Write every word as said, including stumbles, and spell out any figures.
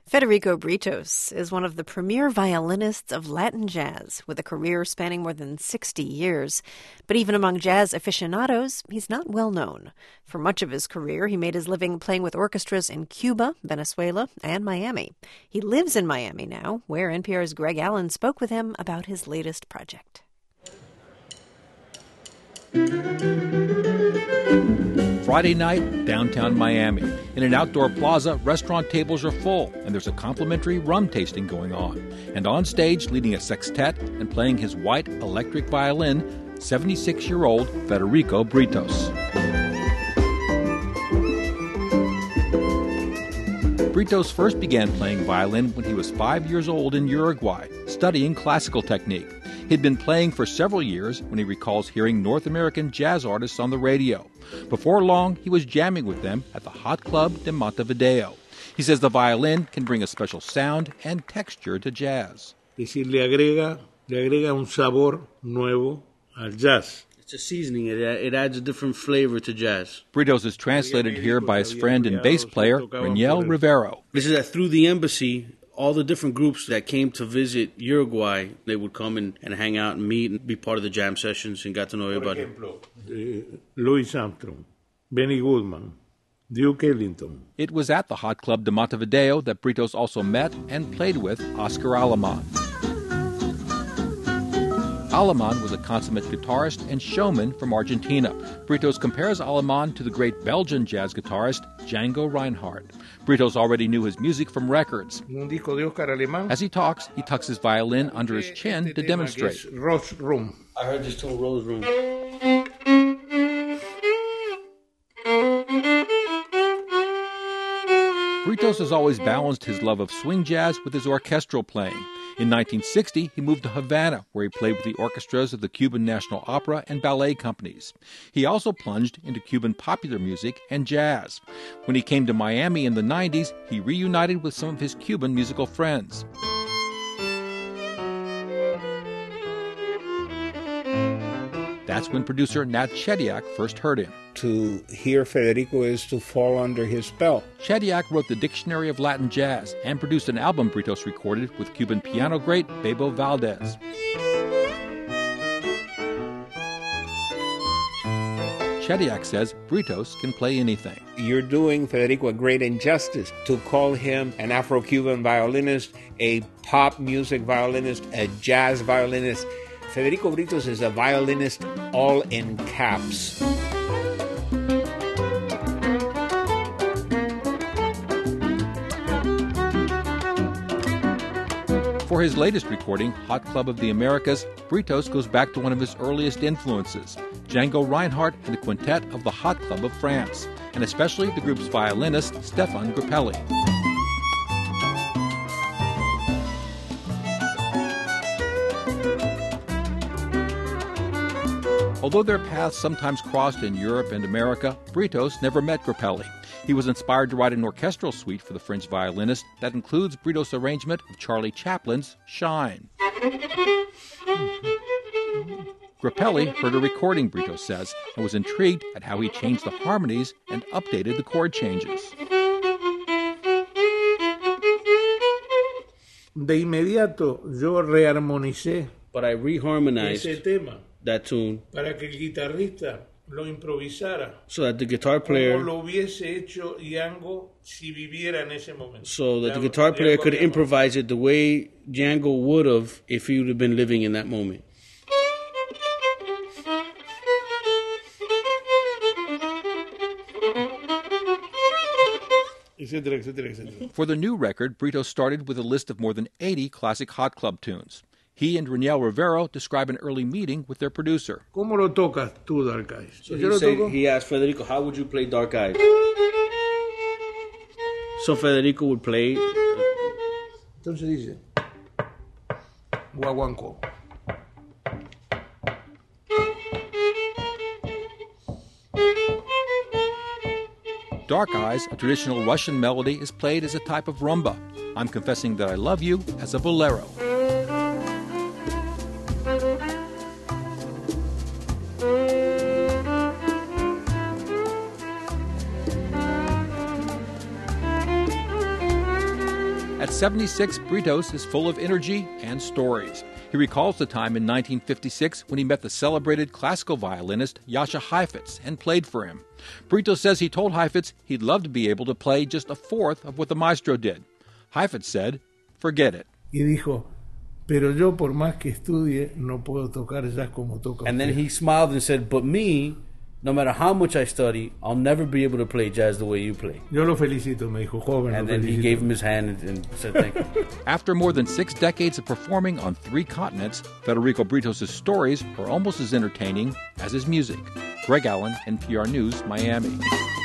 Federico Britos is one of the premier violinists of Latin jazz, with a career spanning more than sixty years. But even among jazz aficionados, he's not well known. For much of his career, he made his living playing with orchestras in Cuba, Venezuela, and Miami. He lives in Miami now, where N P R's Greg Allen spoke with him about his latest project. Friday night, downtown Miami. In an outdoor plaza, restaurant tables are full, and there's a complimentary rum tasting going on. And on stage, leading a sextet and playing his white electric violin, seventy-six-year-old Federico Britos. Britos first began playing violin when he was five years old in Uruguay, studying classical technique. He'd been playing for several years when he recalls hearing North American jazz artists on the radio. Before long, he was jamming with them at the Hot Club de Montevideo. He says the violin can bring a special sound and texture to jazz. Es decir, le agrega, le agrega un sabor nuevo al jazz. It's a seasoning. It, it adds a different flavor to jazz. Britos is translated here by his friend and bass player, Raniel Rivero. This is that through the embassy, all the different groups that came to visit Uruguay, they would come and, and hang out and meet and be part of the jam sessions and got to know everybody. Eh, Louis Armstrong, Benny Goodman, Duke Ellington. It was at the Hot Club de Montevideo that Britos also met and played with Oscar Aleman. Aleman was a consummate guitarist and showman from Argentina. Britos compares Aleman to the great Belgian jazz guitarist Django Reinhardt. Britos already knew his music from records. As he talks, he tucks his violin under his chin to demonstrate. Rose Room. I heard this tune, Rose Room. Britos has always balanced his love of swing jazz with his orchestral playing. In nineteen sixty, he moved to Havana, where he played with the orchestras of the Cuban National Opera and ballet companies. He also plunged into Cuban popular music and jazz. When he came to Miami in the nineties, he reunited with some of his Cuban musical friends. That's when producer Nat Chediak first heard him. To hear Federico is to fall under his spell. Chediak wrote the Dictionary of Latin Jazz and produced an album Britos recorded with Cuban piano great Bebo Valdez. Chediak says Britos can play anything. You're doing Federico a great injustice to call him an Afro-Cuban violinist, a pop music violinist, a jazz violinist. Federico Britos is a violinist all in caps. For his latest recording, Hot Club of the Americas, Britos goes back to one of his earliest influences, Django Reinhardt and the quintet of the Hot Club of France, and especially the group's violinist, Stéphane Grappelli. Although their paths sometimes crossed in Europe and America, Britos never met Grappelli. He was inspired to write an orchestral suite for the French violinist that includes Britos' arrangement of Charlie Chaplin's Shine. Grappelli heard a recording, Britos says, and was intrigued at how he changed the harmonies and updated the chord changes. De inmediato yo rearmonicé. But I reharmonized ese tema that tune para que el guitarrista lo improvisara. So that the guitar player, como lo hubiese hecho Django si viviera en ese momento. So that the guitar player could improvise it the way Django would have if he would have been living in that moment. Etcetera, etcetera, etcetera. For the new record, Britos started with a list of more than eighty classic Hot Club tunes. He and Raniel Rivero describe an early meeting with their producer. ¿Cómo lo tocas tú, Dark Eyes? So he, say, he asked Federico, how would you play Dark Eyes? So Federico would play. Entonces dice, guaguancó. Dark Eyes, a traditional Russian melody, is played as a type of rumba. I'm Confessing That I Love You as a bolero. At seventy-six, Britos is full of energy and stories. He recalls the time in nineteen fifty-six when he met the celebrated classical violinist Jascha Heifetz and played for him. Brito says he told Heifetz he'd love to be able to play just a fourth of what the maestro did. Heifetz said, "Forget it." Y dijo, pero yo por más que estudie no puedo tocar jazz como toca And then usted. he smiled and said, but me, no matter how much I study, I'll never be able to play jazz the way you play. Yo lo felicito, me dijo, joven, And lo then he felicito. gave him his hand and, and said thank you. After more than six decades of performing on three continents, Federico Britos' stories are almost as entertaining as his music. Greg Allen, N P R News, Miami.